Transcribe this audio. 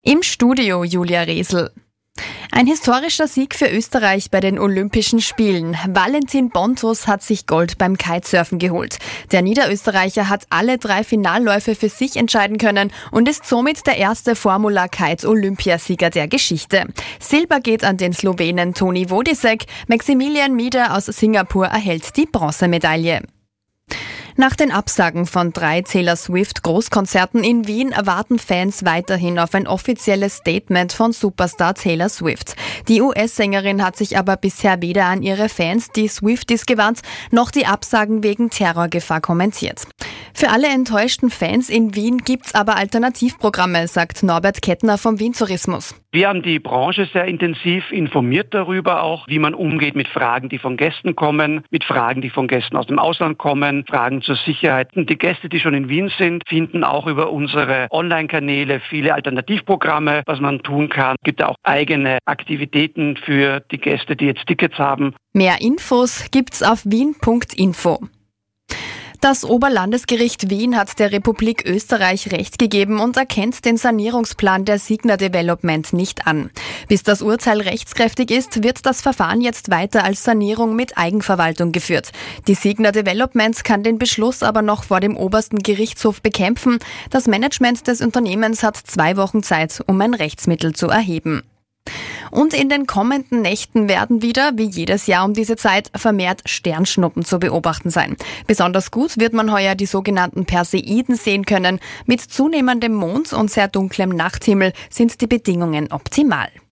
Im Studio Julia Resl. Ein historischer Sieg für Österreich bei den Olympischen Spielen. Valentin Bontus hat sich Gold beim Kitesurfen geholt. Der Niederösterreicher hat alle 3 Finalläufe für sich entscheiden können und ist somit der erste Formula-Kite-Olympiasieger der Geschichte. Silber geht an den Slowenen Toni Vodisek. Maximilian Mieder aus Singapur erhält die Bronzemedaille. Nach den Absagen von 3 Taylor Swift-Großkonzerten in Wien warten Fans weiterhin auf ein offizielles Statement von Superstar Taylor Swift. Die US-Sängerin hat sich aber bisher weder an ihre Fans, die Swifties, gewandt, noch die Absagen wegen Terrorgefahr kommentiert. Für alle enttäuschten Fans in Wien gibt's aber Alternativprogramme, sagt Norbert Kettner vom Wien Tourismus. Wir haben die Branche sehr intensiv informiert darüber auch, wie man umgeht mit Fragen, die von Gästen kommen, mit Fragen, die von Gästen aus dem Ausland kommen, Fragen zur Sicherheit. Und die Gäste, die schon in Wien sind, finden auch über unsere Online-Kanäle viele Alternativprogramme, was man tun kann. Es gibt auch eigene Aktivitäten für die Gäste, die jetzt Tickets haben. Mehr Infos gibt's auf wien.info. Das Oberlandesgericht Wien hat der Republik Österreich Recht gegeben und erkennt den Sanierungsplan der Signa Development nicht an. Bis das Urteil rechtskräftig ist, wird das Verfahren jetzt weiter als Sanierung mit Eigenverwaltung geführt. Die Signa Development kann den Beschluss aber noch vor dem obersten Gerichtshof bekämpfen. Das Management des Unternehmens hat 2 Wochen Zeit, um ein Rechtsmittel zu erheben. Und in den kommenden Nächten werden wieder, wie jedes Jahr um diese Zeit, vermehrt Sternschnuppen zu beobachten sein. Besonders gut wird man heuer die sogenannten Perseiden sehen können. Mit zunehmendem Mond und sehr dunklem Nachthimmel sind die Bedingungen optimal.